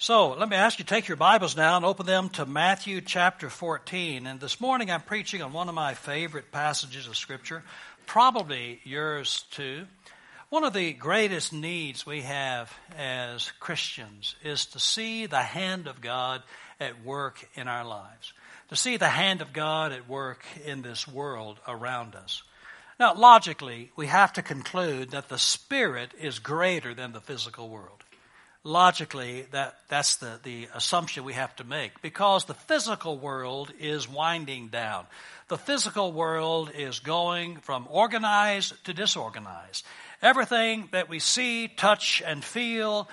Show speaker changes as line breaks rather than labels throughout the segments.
So let me ask you, take your Bibles now and open them to Matthew chapter 14. And this morning I'm preaching on one of my favorite passages of Scripture, probably yours too. One of the greatest needs we have as Christians is to see the hand of God at work in our lives, to see the hand of God at work in this world around us. Now, logically, we have to conclude that the Spirit is greater than the physical world. Logically, that's the assumption we have to make, because the physical world is winding down. The physical world is going from organized to disorganized. Everything that we see, touch, and feel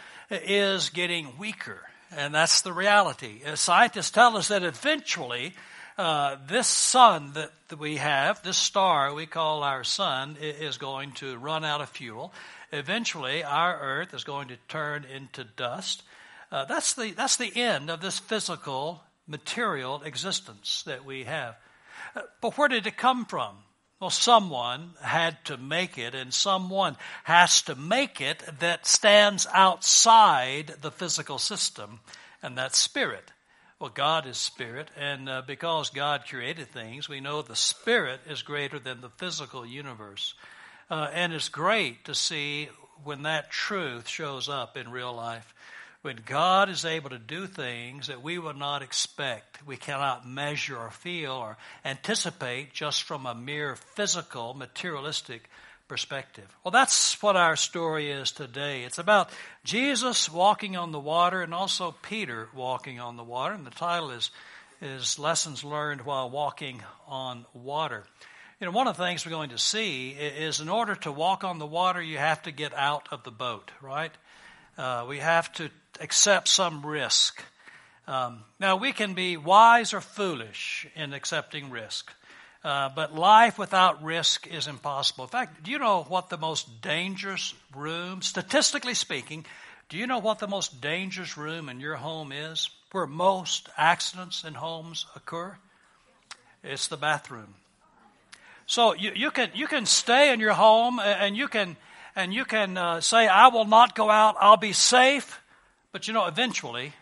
is getting weaker, and that's the reality. Scientists tell us that eventually this sun that we have, this star we call our sun, is going to run out of fuel. Eventually, our earth is going to turn into dust. That's the end of this physical, material existence that we have. But where did it come from? Well, someone had to make it, and someone has to make it that stands outside the physical system, and that's spirit. Well, God is spirit, and because God created things, we know the spirit is greater than the physical universe. And it's great to see when that truth shows up in real life. When God is able to do things that we would not expect, we cannot measure or feel or anticipate just from a mere physical, materialistic perspective. Well, that's what our story is today. It's about Jesus walking on the water and also Peter walking on the water. And the title is Lessons Learned While Walking on Water. You know, one of the things we're going to see is in order to walk on the water, you have to get out of the boat, right? We have to accept some risk. Now, we can be wise or foolish in accepting risk, but life without risk is impossible. In fact, do you know what the most dangerous room, statistically speaking, do you know what the most dangerous room in your home is, where most accidents in homes occur? It's the bathroom. So you can stay in your home and you can say, I will not go out, I'll be safe. But you know, eventually,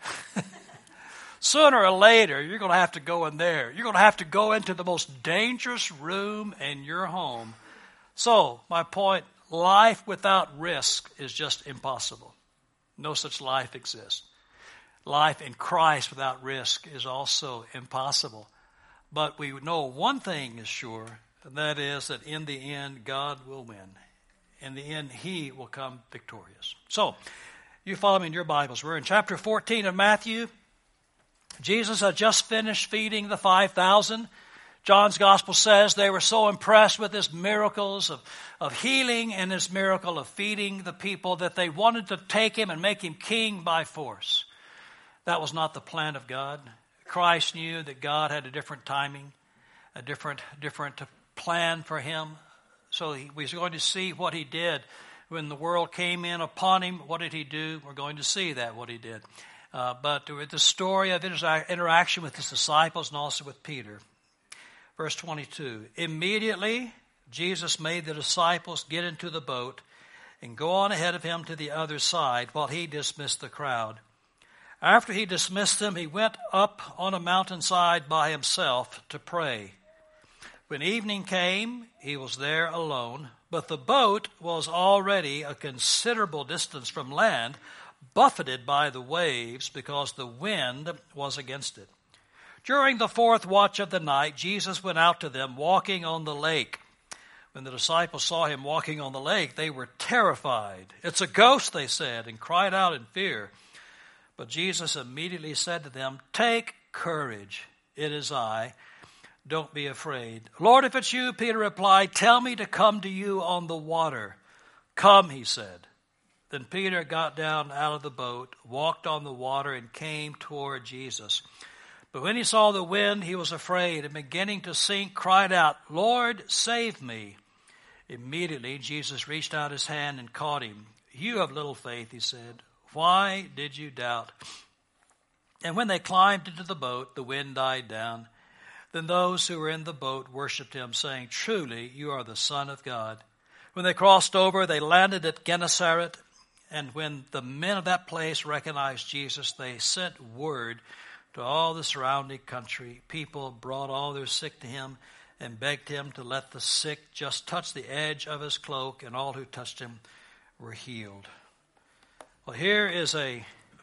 sooner or later, you're going to have to go in there. You're going to have to go into the most dangerous room in your home. So my point, life without risk is just impossible. No such life exists. Life in Christ without risk is also impossible. But we know one thing is sure, and that is that in the end, God will win. In the end, He will come victorious. So, you follow me in your Bibles. We're in chapter 14 of Matthew. Jesus had just finished feeding the 5,000. John's Gospel says they were so impressed with His miracles of healing and His miracle of feeding the people that they wanted to take Him and make Him king by force. That was not the plan of God. Christ knew that God had a different timing, a different plan for Him. So we was going to see what He did when the world came in upon Him. What did He do? We're going to see that, what He did. But with the story of His interaction with His disciples and also with Peter. Verse 22, immediately Jesus made the disciples get into the boat and go on ahead of Him to the other side while He dismissed the crowd. After He dismissed them, He went up on a mountainside by Himself to pray. When evening came, He was there alone, but the boat was already a considerable distance from land, buffeted by the waves because the wind was against it. During the fourth watch of the night, Jesus went out to them walking on the lake. When the disciples saw Him walking on the lake, they were terrified. "It's a ghost," they said, and cried out in fear. But Jesus immediately said to them, "Take courage, it is I. Don't be afraid." "Lord, if it's You," Peter replied, "tell me to come to You on the water." "Come," He said. Then Peter got down out of the boat, walked on the water, and came toward Jesus. But when he saw the wind, he was afraid, and beginning to sink, cried out, "Lord, save me." Immediately Jesus reached out His hand and caught him. "You have little faith," He said. "Why did you doubt?" And when they climbed into the boat, the wind died down. Then those who were in the boat worshipped Him, saying, "Truly, You are the Son of God." When they crossed over, they landed at Gennesaret. And when the men of that place recognized Jesus, they sent word to all the surrounding country. People brought all their sick to him and begged him to let the sick just touch the edge of his cloak, and all who touched him were healed. Well, here is a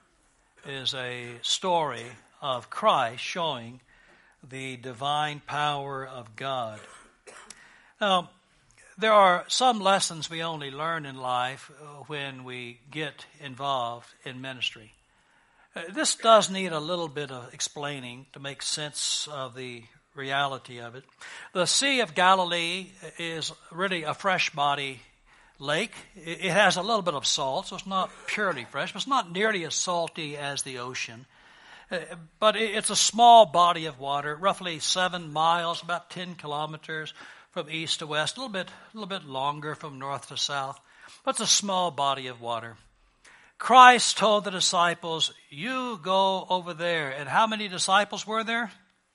story of Christ showing the divine power of God. Now, there are some lessons we only learn in life when we get involved in ministry. This does need a little bit of explaining to make sense of the reality of it. The Sea of Galilee is really a fresh body lake. It has a little bit of salt, so it's not purely fresh, but it's not nearly as salty as the ocean. But it's a small body of water, roughly 7 miles, about 10 kilometers from east to west, a little bit longer from north to south. But it's a small body of water. Christ told the disciples, "You go over there." And how many disciples were there?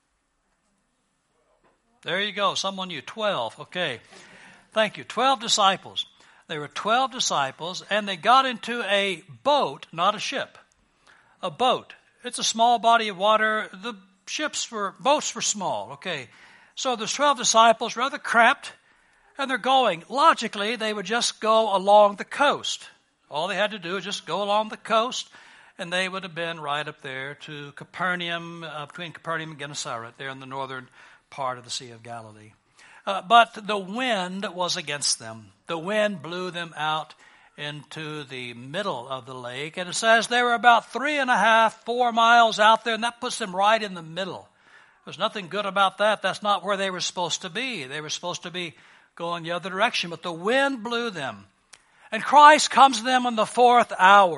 There you go. Someone knew. 12. Okay. Thank you. 12 disciples. There were 12 disciples, and they got into a boat, not a ship. A boat. It's a small body of water. The boats were small. Okay. So there's 12 disciples, rather cramped, and they're going. Logically, they would just go along the coast. All they had to do was just go along the coast, and they would have been right up there to Capernaum, between Capernaum and Gennesaret, there in the northern part of the Sea of Galilee. But the wind was against them. The wind blew them out into the middle of the lake, and it says they were about 3.5, 4 miles out there, and that puts them right in the middle. There's nothing good about that. That's not where they were supposed to be. They were supposed to be going the other direction, but the wind blew them. And Christ comes to them on the fourth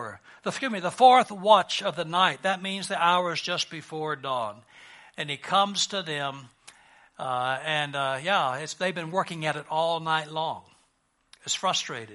watch of the night. That means the hour is just before dawn. And he comes to them, they've been working at it all night long. It's frustrated.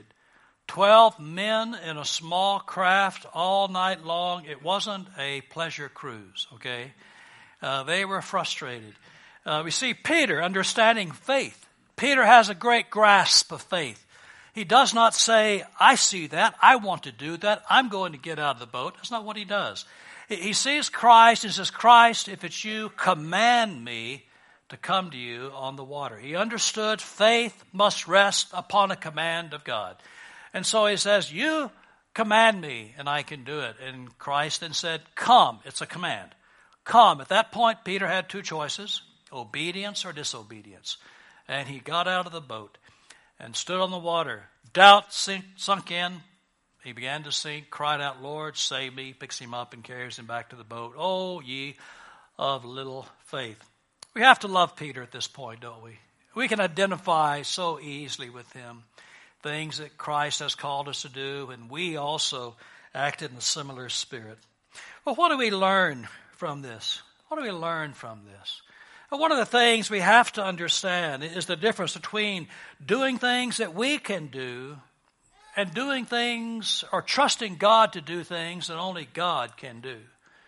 12 men in a small craft all night long. It wasn't a pleasure cruise, okay? They were frustrated. We see Peter understanding faith. Peter has a great grasp of faith. He does not say, "I see that, I want to do that, I'm going to get out of the boat." That's not what he does. He sees Christ and says, "Christ, if it's you, command me to come to you on the water." He understood faith must rest upon a command of God. And so he says, "You command me and I can do it." And Christ then said, "Come." It's a command. Come. At that point, Peter had two choices, obedience or disobedience. And he got out of the boat and stood on the water. Doubt sunk in. He began to sink, cried out, "Lord, save me," picks him up and carries him back to the boat. "Oh, ye of little faith." We have to love Peter at this point, don't we? We can identify so easily with him, things that Christ has called us to do, and we also acted in a similar spirit. Well, what do we learn from this? What do we learn from this? Well, one of the things we have to understand is the difference between doing things that we can do and doing things or trusting God to do things that only God can do.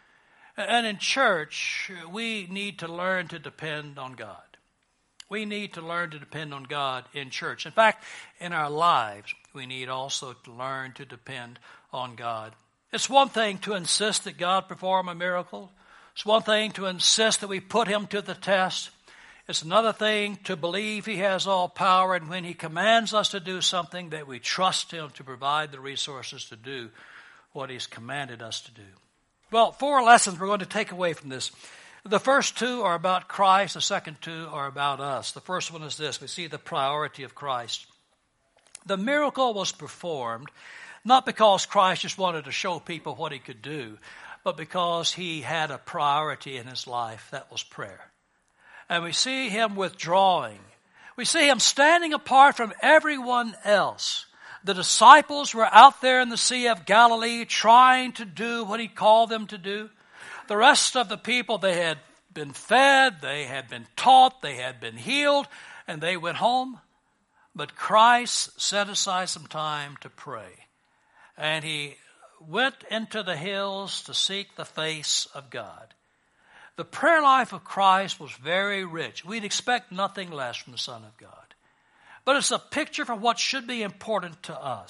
And in church, we need to learn to depend on God. We need to learn to depend on God in church. In fact, in our lives, we need also to learn to depend on God. It's one thing to insist that God perform a miracle. It's one thing to insist that we put him to the test. It's another thing to believe he has all power, and when he commands us to do something, that we trust him to provide the resources to do what he's commanded us to do. Well, 4 lessons we're going to take away from this. The first 2 are about Christ. The second 2 are about us. The first one is this. We see the priority of Christ. The miracle was performed not because Christ just wanted to show people what he could do, but because he had a priority in his life. That was prayer. And we see him withdrawing. We see him standing apart from everyone else. The disciples were out there in the Sea of Galilee trying to do what he called them to do. The rest of the people, they had been fed, they had been taught, they had been healed, and they went home. But Christ set aside some time to pray. And he went into the hills to seek the face of God. The prayer life of Christ was very rich. We'd expect nothing less from the Son of God. But it's a picture for what should be important to us.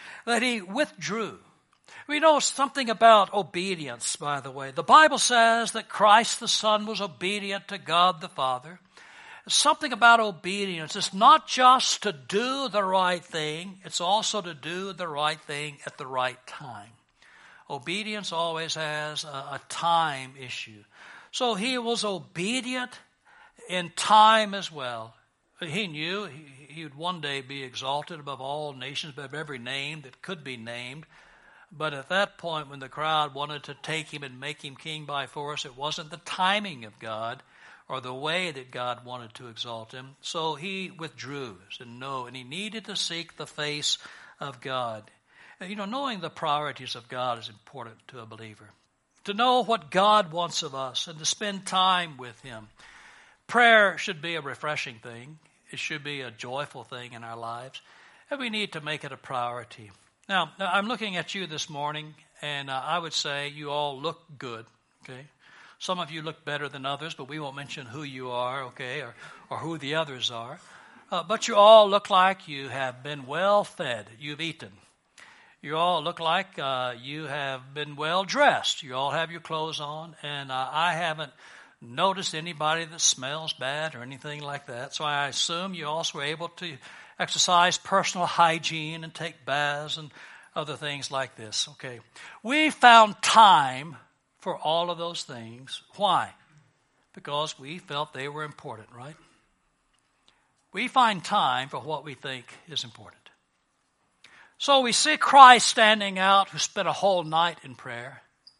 that he withdrew. We know something about obedience, by the way. The Bible says that Christ the Son was obedient to God the Father. Something about obedience. It's not just to do the right thing, it's also to do the right thing at the right time. Obedience always has a time issue. So he was obedient in time as well. He knew he would one day be exalted above all nations, above every name that could be named. But at that point, when the crowd wanted to take him and make him king by force, it wasn't the timing of God or the way that God wanted to exalt him. So he withdrew, said no, and he needed to seek the face of God. You know, knowing the priorities of God is important to a believer. To know what God wants of us and to spend time with him. Prayer should be a refreshing thing. It should be a joyful thing in our lives. And we need to make it a priority. Now, I'm looking at you this morning, and I would say you all look good, okay? Some of you look better than others, but we won't mention who you are, okay, or who the others are. But you all look like you have been well fed. You've eaten. You all look like you have been well dressed. You all have your clothes on, and I haven't noticed anybody that smells bad or anything like that. So I assume you also were able to exercise personal hygiene and take baths and other things like this. Okay. We found time for all of those things. Why? Because we felt they were important, right? We find time for what we think is important. So we see Christ standing out who spent a whole night in prayer.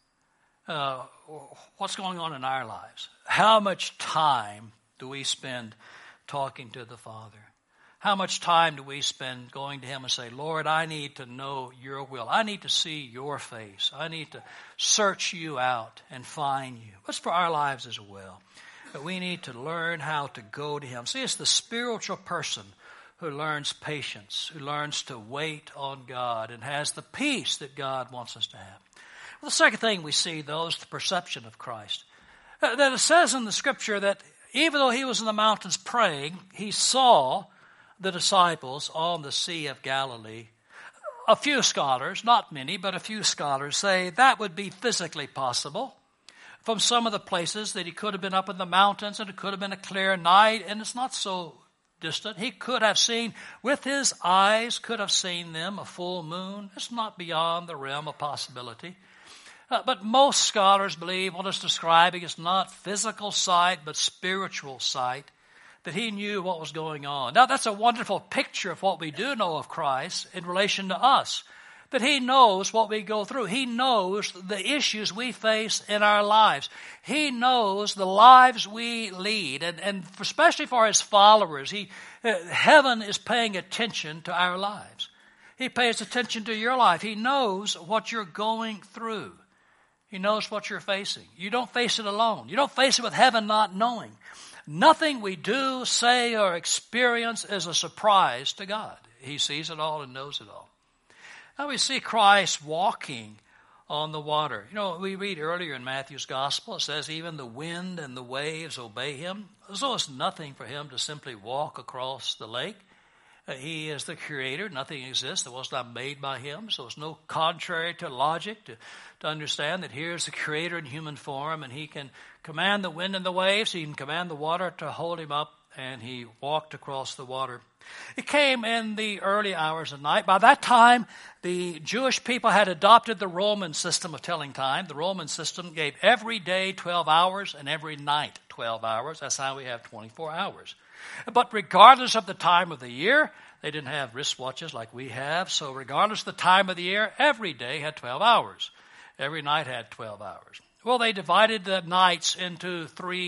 What's going on in our lives? How much time do we spend talking to the Father? How much time do we spend going to him and say, Lord, I need to know your will. I need to see your face. I need to search you out and find you. That's for our lives as well. But we need to learn how to go to him. See, it's the spiritual person who learns patience, who learns to wait on God and has the peace that God wants us to have. Well, the second thing we see, though, is the perception of Christ. That it says in the Scripture that even though he was in the mountains praying, he saw the disciples on the Sea of Galilee. A few scholars, not many, but a few scholars say that would be physically possible. From some of the places that he could have been up in the mountains and it could have been a clear night, and it's not so distant. He could have seen, with his eyes, could have seen them, a full moon. It's not beyond the realm of possibility. But most scholars believe what it's describing is not physical sight, but spiritual sight, that he knew what was going on. Now, that's a wonderful picture of what we do know of Christ in relation to us, that he knows what we go through. He knows the issues we face in our lives. He knows the lives we lead, and especially for his followers, heaven is paying attention to our lives. He pays attention to your life. He knows what you're going through. He knows what you're facing. You don't face it alone. You don't face it with heaven not knowing. Nothing we do, say, or experience is a surprise to God. He sees it all and knows it all. Now we see Christ walking on the water. You know, we read earlier in Matthew's gospel, it says even the wind and the waves obey him. So it's nothing for him to simply walk across the lake. He is the creator. Nothing exists that was not made by him. So it's no contrary to logic to understand that here's the creator in human form, and he can command the wind and the waves. He can command the water to hold him up, and he walked across the water. It came in the early hours of night. By that time, the Jewish people had adopted the Roman system of telling time. The Roman system gave every day 12 hours and every night 12 hours. That's how we have 24 hours. But regardless of the time of the year, they didn't have wristwatches like we have. So regardless of the time of the year, every day had 12 hours. Every night had 12 hours. Well, they divided the nights into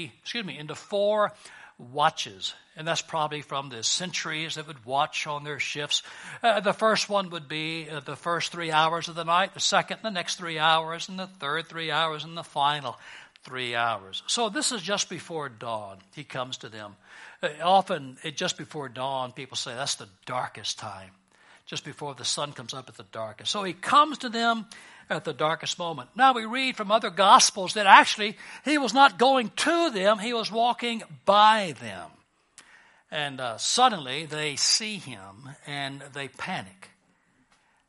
4 watches. And that's probably from the centuries that would watch on their shifts. The first one would be the first 3 hours of the night, the second, the next 3 hours, and the third 3 hours, and the final 3 hours. So this is just before dawn. He comes to them. Often, just before dawn, people say that's the darkest time. Just before the sun comes up at the darkest. So he comes to them at the darkest moment. Now we read from other Gospels that actually he was not going to them, he was walking by them. And suddenly they see him and they panic.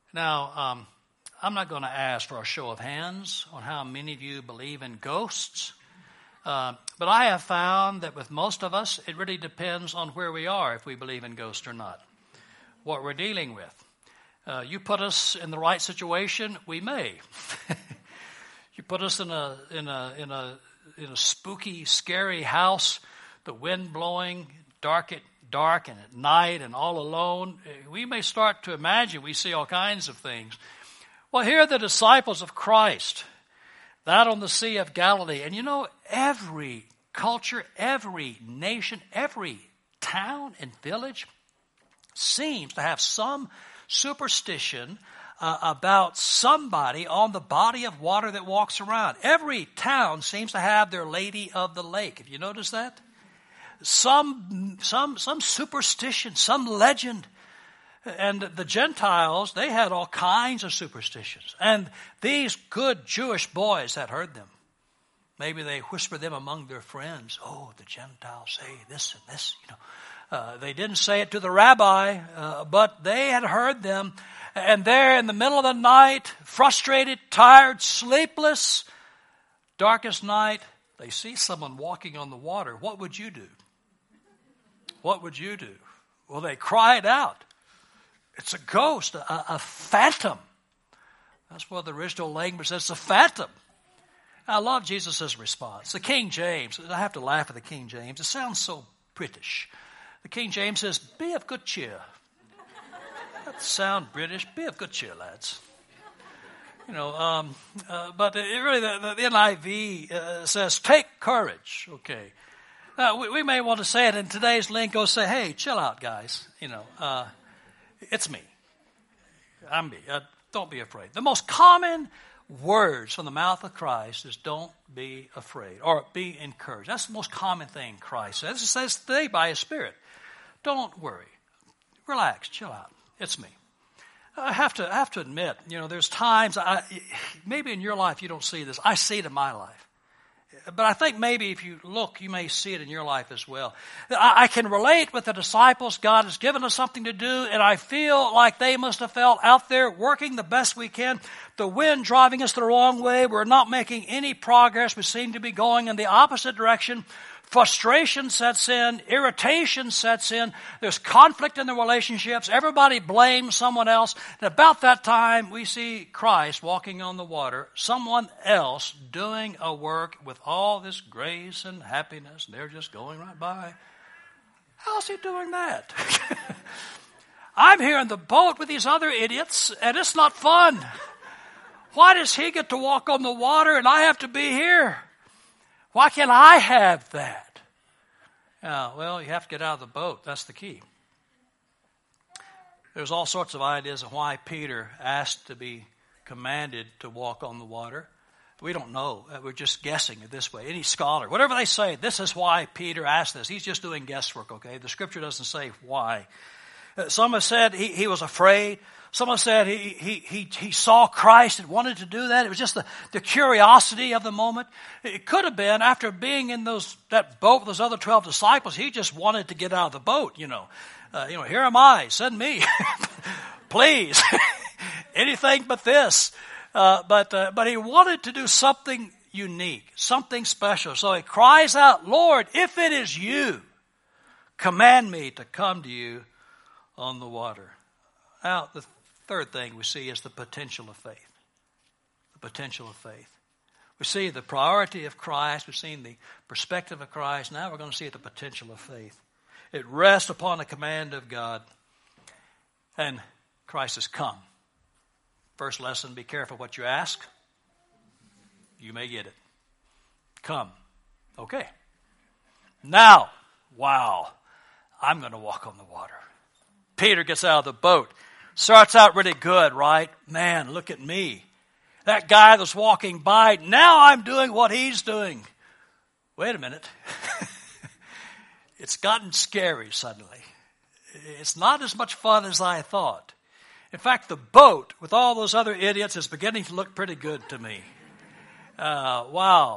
Now, I'm not going to ask for a show of hands on how many of you believe in ghosts. But I have found that with most of us, it really depends on where we are, if we believe in ghosts or not, what we're dealing with. You put us in the right situation, we may. You put us in a spooky, scary house, the wind blowing, dark and at night and all alone. We may start to imagine we see all kinds of things. Well, here are the disciples of Christ, out on the Sea of Galilee. And you know, every culture, every nation, every town and village seems to have some superstition about somebody on the body of water that walks around. Every town seems to have their Lady of the Lake. Have you noticed that? Some superstition, some legend. And the Gentiles, they had all kinds of superstitions. And these good Jewish boys had heard them. Maybe they whispered them among their friends. Oh, the Gentiles say this and this, they didn't say it to the rabbi, but they had heard them. And there in the middle of the night, frustrated, tired, sleepless, darkest night, they see someone walking on the water. What would you do? What would you do? Well, they cried out. It's a ghost, a phantom. That's what the original language says, a phantom. I love Jesus' response. The King James, I have to laugh at the King James. It sounds so British. The King James says, be of good cheer. That sound British. Be of good cheer, lads. But the NIV says, take courage. Okay. We may want to say it in today's lingo, say, hey, chill out, guys. It's me. I'm me. Don't be afraid. The most common words from the mouth of Christ is don't be afraid or be encouraged. That's the most common thing Christ says. It says today by His Spirit. Don't worry. Relax. Chill out. It's me. I have to admit, there's times, maybe in your life you don't see this. I see it in my life. But I think maybe if you look, you may see it in your life as well. I can relate with the disciples. God has given us something to do, and I feel like they must have felt out there working the best we can. The wind driving us the wrong way. We're not making any progress. We seem to be going in the opposite direction. Frustration sets in. Irritation sets in. There's conflict in the relationships. Everybody blames someone else. And about that time, we see Christ walking on the water. Someone else doing a work with all this grace and happiness. They're just going right by. How's He doing that? I'm here in the boat with these other idiots, and it's not fun. Why does He get to walk on the water and I have to be here? Why can't I have that? Well, you have to get out of the boat. That's the key. There's all sorts of ideas of why Peter asked to be commanded to walk on the water. We don't know. We're just guessing it this way. Any scholar, whatever they say, this is why Peter asked this. He's just doing guesswork, okay? The Scripture doesn't say why. Some have said he was afraid. Some have said he saw Christ and wanted to do that. It was just the curiosity of the moment. It could have been after being in that boat with those other 12 disciples, he just wanted to get out of the boat, here am I, send me. Please. Anything but this. But he wanted to do something unique, something special. So he cries out, Lord, if it is you, command me to come to you on the water. Now, the third thing we see is the potential of faith. The potential of faith. We see the priority of Christ. We've seen the perspective of Christ. Now we're going to see the potential of faith. It rests upon the command of God. And Christ has come. First lesson, be careful what you ask. You may get it. Come. Okay. Now, wow, I'm going to walk on the water. Peter gets out of the boat. Starts out really good, right? Man, look at me. That guy that's walking by, now I'm doing what he's doing. Wait a minute. It's gotten scary suddenly. It's not as much fun as I thought. In fact, the boat with all those other idiots is beginning to look pretty good to me. Wow.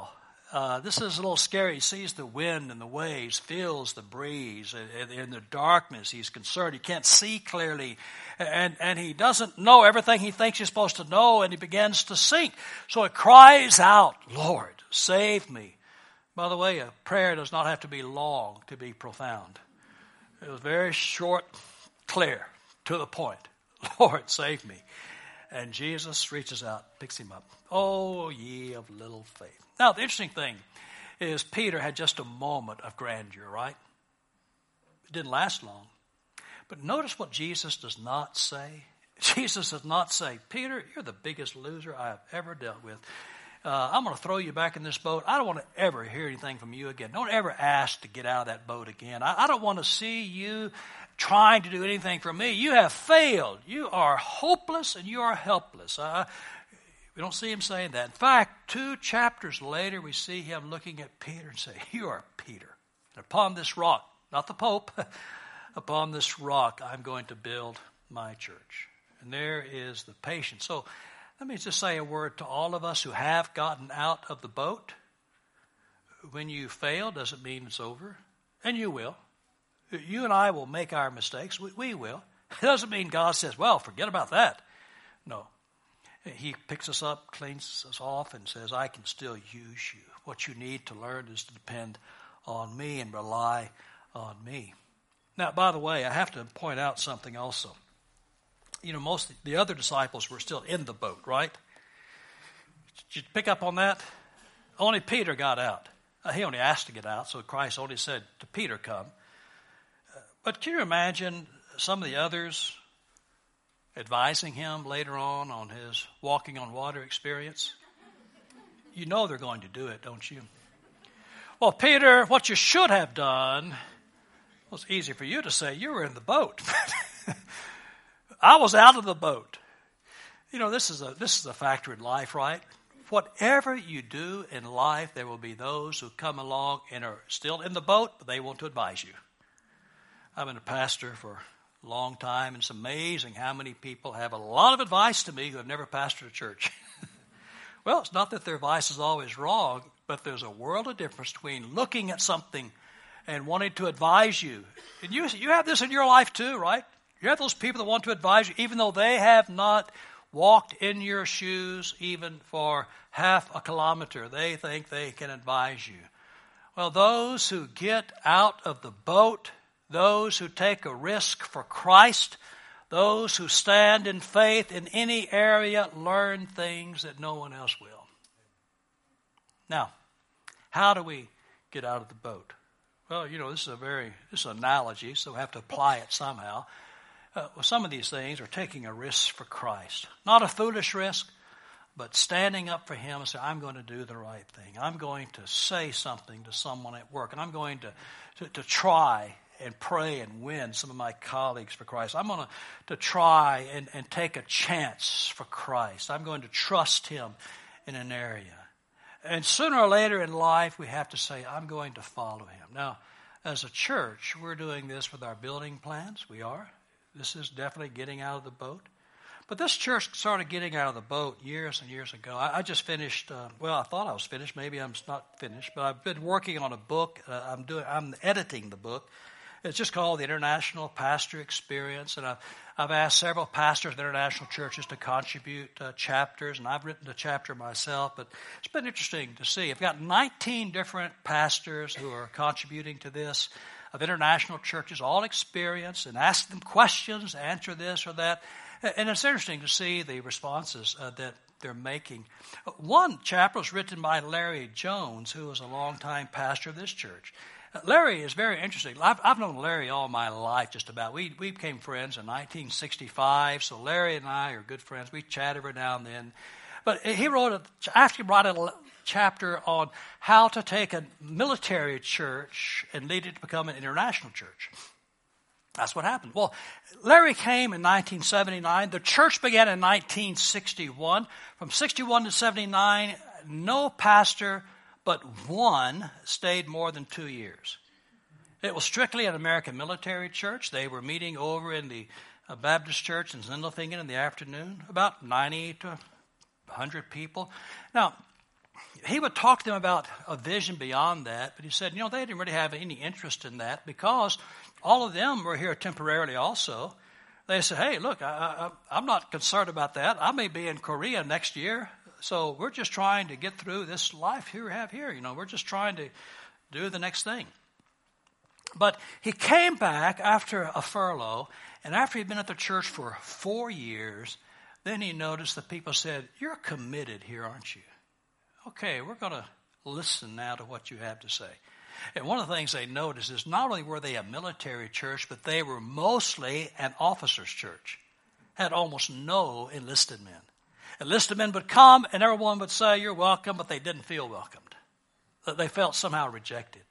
This is a little scary. He sees the wind and the waves, feels the breeze. In the darkness, he's concerned. He can't see clearly. And he doesn't know everything he thinks he's supposed to know, and he begins to sink. So he cries out, Lord, save me. By the way, a prayer does not have to be long to be profound. It was very short, clear, to the point. Lord, save me. And Jesus reaches out, picks him up. Oh, ye of little faith. Now, the interesting thing is Peter had just a moment of grandeur, right? It didn't last long. But notice what Jesus does not say. Jesus does not say, Peter, you're the biggest loser I have ever dealt with. I'm going to throw you back in this boat. I don't want to ever hear anything from you again. Don't ever ask to get out of that boat again. I don't want to see you trying to do anything for me. You have failed. You are hopeless and you are helpless. We don't see him saying that. In fact, 2 chapters later, we see him looking at Peter and say, you are Peter. And upon this rock, not the Pope, upon this rock, I'm going to build my church. And there is the patience. So let me just say a word to all of us who have gotten out of the boat. When you fail, doesn't mean it's over. And you will. You and I will make our mistakes. We will. It doesn't mean God says, well, forget about that. No. He picks us up, cleans us off, and says, I can still use you. What you need to learn is to depend on me and rely on me. Now, by the way, I have to point out something also. You know, most of the other disciples were still in the boat, right? Did you pick up on that? Only Peter got out. He only asked to get out, so Christ only said to Peter, come. But can you imagine some of the others advising him later on his walking on water experience? You know they're going to do it, don't you? Well, Peter, what you should have done, well, it's easy for you to say, you were in the boat. I was out of the boat. You know, this is a factor in life, right? Whatever you do in life, there will be those who come along and are still in the boat, but they want to advise you. I've been a pastor for a long time, and it's amazing how many people have a lot of advice to me who have never pastored a church. Well, it's not that their advice is always wrong, but there's a world of difference between looking at something and wanting to advise you. And you have this in your life too, right? You have those people that want to advise you, even though they have not walked in your shoes even for half a kilometer. They think they can advise you. Well, those who get out of the boat, those who take a risk for Christ, those who stand in faith in any area, learn things that no one else will. Now, how do we get out of the boat? Well, you know, this is an analogy, so we have to apply it somehow. Well, some of these things are taking a risk for Christ. Not a foolish risk, but standing up for Him and say, I'm going to do the right thing. I'm going to say something to someone at work, and I'm going to try and pray and win some of my colleagues for Christ. I'm going to try and take a chance for Christ. I'm going to trust Him in an area. And sooner or later in life, we have to say, I'm going to follow Him. Now, as a church, we're doing this with our building plans. We are. This is definitely getting out of the boat. But this church started getting out of the boat years and years ago. I just finished, I thought I was finished. Maybe I'm not finished. But I've been working on a book. I'm editing the book. It's just called The International Pastor Experience. And I've asked several pastors of international churches to contribute chapters. And I've written a chapter myself. But it's been interesting to see. I've got 19 different pastors who are contributing to this, of international churches, all experienced, and ask them questions, answer this or that. And it's interesting to see the responses that they're making. One chapter was written by Larry Jones, who was a longtime pastor of this church. Larry is very interesting. I've known Larry all my life, just about. We became friends in 1965, so Larry and I are good friends. We chat every now and then. But he wrote a chapter on how to take a military church and lead it to become an international church. That's what happened. Well, Larry came in 1979. The church began in 1961. From 61 to 79, no pastor but one stayed more than 2 years. It was strictly an American military church. They were meeting over in the Baptist church in Zindelfingen in the afternoon, about 90 to 100 people. Now, he would talk to them about a vision beyond that, but he said, they didn't really have any interest in that because all of them were here temporarily also. They said, hey, look, I'm not concerned about that. I may be in Korea next year, so we're just trying to get through this life here we have here. We're just trying to do the next thing. But he came back after a furlough, and after he'd been at the church for 4 years, then he noticed that people said, you're committed here, aren't you? Okay, we're going to listen now to what you have to say. And one of the things they noticed is not only were they a military church, but they were mostly an officers' church. Had almost no enlisted men. Enlisted men would come and everyone would say, you're welcome, but they didn't feel welcomed. They felt somehow rejected.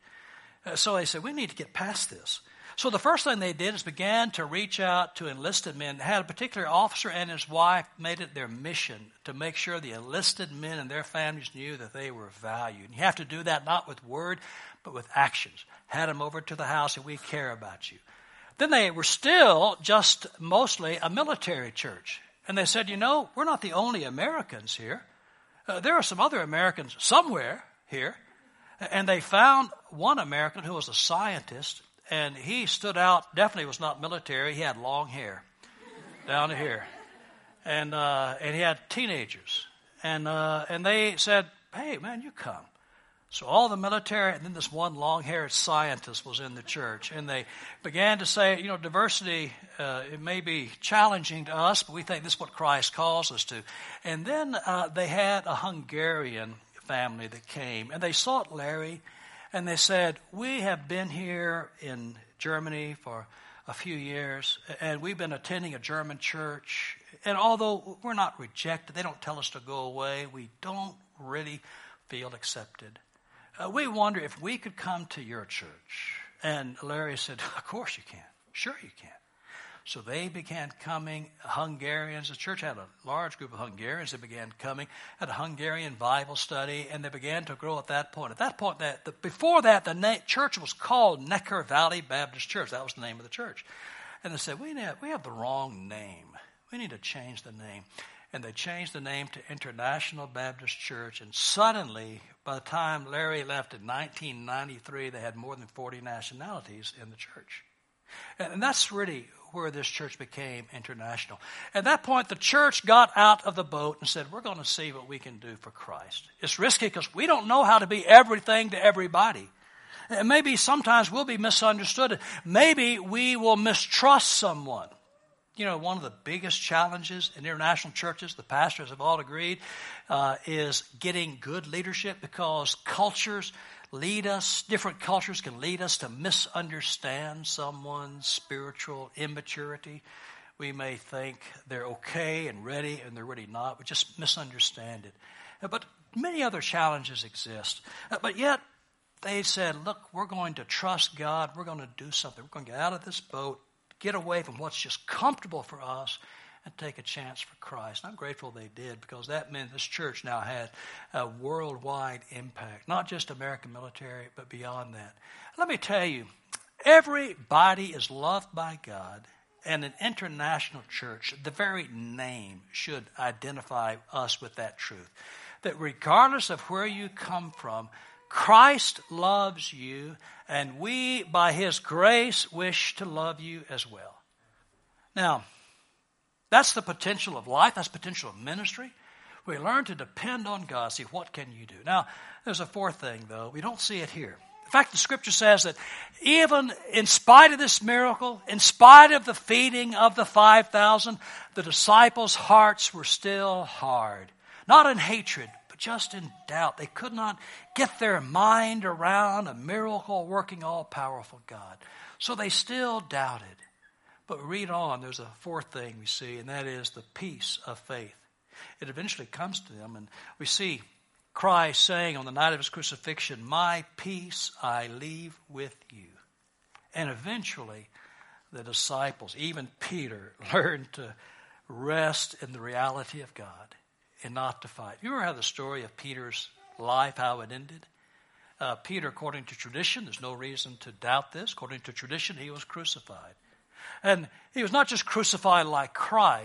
So they said, we need to get past this. So the first thing they did is began to reach out to enlisted men. They had a particular officer and his wife made it their mission to make sure the enlisted men and their families knew that they were valued. And you have to do that not with word, but with actions. Had them over to the house and we care about you. Then they were still just mostly a military church. And they said, we're not the only Americans here. There are some other Americans somewhere here. And they found one American who was a scientist. And he stood out, definitely was not military. He had long hair down to here. And he had teenagers. And they said, hey, man, you come. So all the military, and then this one long-haired scientist was in the church. And they began to say, diversity, it may be challenging to us, but we think this is what Christ calls us to. And then they had a Hungarian family that came. And they sought Larry. And they said, we have been here in Germany for a few years, and we've been attending a German church. And although we're not rejected, they don't tell us to go away, we don't really feel accepted. We wonder if we could come to your church. And Larry said, of course you can. Sure you can. So they began coming, Hungarians. The church had a large group of Hungarians that began coming, had a Hungarian Bible study, and they began to grow at that point. At that point, before that, the church was called Neckar Valley Baptist Church. That was the name of the church. And they said, we have the wrong name. We need to change the name. And they changed the name to International Baptist Church. And suddenly, by the time Larry left in 1993, they had more than 40 nationalities in the church. And that's really where this church became international. At that point, the church got out of the boat and said, we're going to see what we can do for Christ. It's risky because we don't know how to be everything to everybody. And maybe sometimes we'll be misunderstood. Maybe we will mistrust someone. One of the biggest challenges in international churches, the pastors have all agreed, is getting good leadership because different cultures can lead us to misunderstand someone's spiritual immaturity. We may think they're okay and ready and they're really not. We just misunderstand it. But many other challenges exist. But yet they said, look, we're going to trust God. We're going to do something. We're going to get out of this boat, get away from what's just comfortable for us, and take a chance for Christ. And I'm grateful they did because that meant this church now had a worldwide impact, not just American military, but beyond that. Let me tell you, everybody is loved by God, and an international church, the very name should identify us with that truth. That regardless of where you come from, Christ loves you, and we, by His grace, wish to love you as well. Now, that's the potential of life. That's the potential of ministry. We learn to depend on God. See, what can you do? Now, there's a fourth thing, though. We don't see it here. In fact, the Scripture says that even in spite of this miracle, in spite of the feeding of the 5,000, the disciples' hearts were still hard. Not in hatred, but just in doubt. They could not get their mind around a miracle-working, all-powerful God. So they still doubted. But read on, there's a fourth thing we see, and that is the peace of faith. It eventually comes to them, and we see Christ saying on the night of His crucifixion, my peace I leave with you. And eventually, the disciples, even Peter, learned to rest in the reality of God and not to fight. You ever have the story of Peter's life, how it ended? Peter, according to tradition, there's no reason to doubt this, according to tradition, he was crucified. And he was not just crucified like Christ.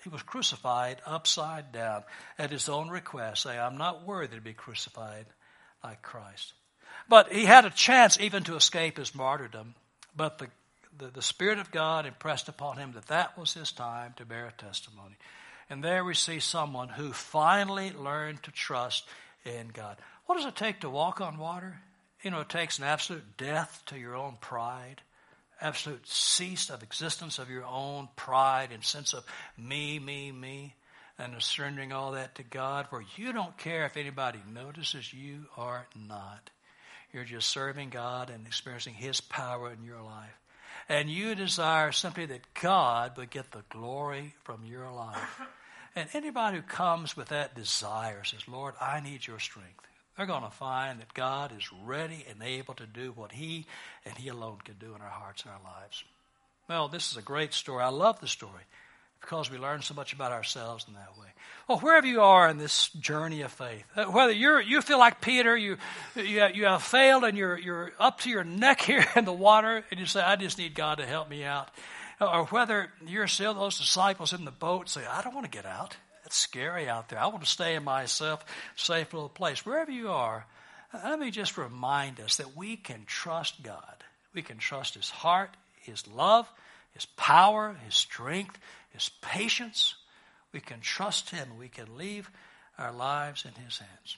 He was crucified upside down at his own request, saying, I'm not worthy to be crucified like Christ. But he had a chance even to escape his martyrdom. But the Spirit of God impressed upon him that was his time to bear a testimony. And there we see someone who finally learned to trust in God. What does it take to walk on water? It takes an absolute death to your own pride, absolute cease of existence of your own pride and sense of me, and surrendering all that to God, where you don't care if anybody notices you or not. You're just serving God and experiencing His power in your life. And you desire simply that God would get the glory from your life. And anybody who comes with that desire says, Lord, I need your strength. They're going to find that God is ready and able to do what He and He alone can do in our hearts and our lives. Well, this is a great story. I love the story because we learn so much about ourselves in that way. Well, wherever you are in this journey of faith, whether you feel like Peter, you have failed and you're up to your neck here in the water and you say, I just need God to help me out. Or whether you're still those disciples in the boat say, I don't want to get out. It's scary out there. I want to stay in my safe little place. Wherever you are, let me just remind us that we can trust God. We can trust His heart, His love, His power, His strength, His patience. We can trust Him. We can leave our lives in His hands.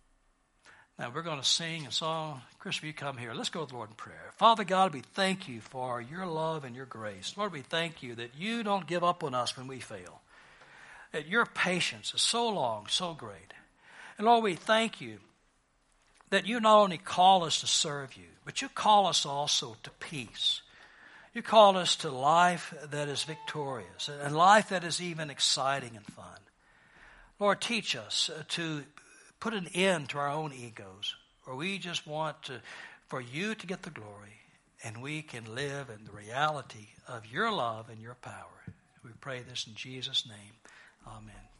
Now we're going to sing a song. Chris, will you come here? Let's go to the Lord in prayer. Father God, we thank you for your love and your grace. Lord, we thank you that you don't give up on us when we fail. That your patience is so long, so great. And Lord, we thank you that you not only call us to serve you, but you call us also to peace. You call us to life that is victorious and life that is even exciting and fun. Lord, teach us to put an end to our own egos, where we just want for you to get the glory, and we can live in the reality of your love and your power. We pray this in Jesus' name. Amen.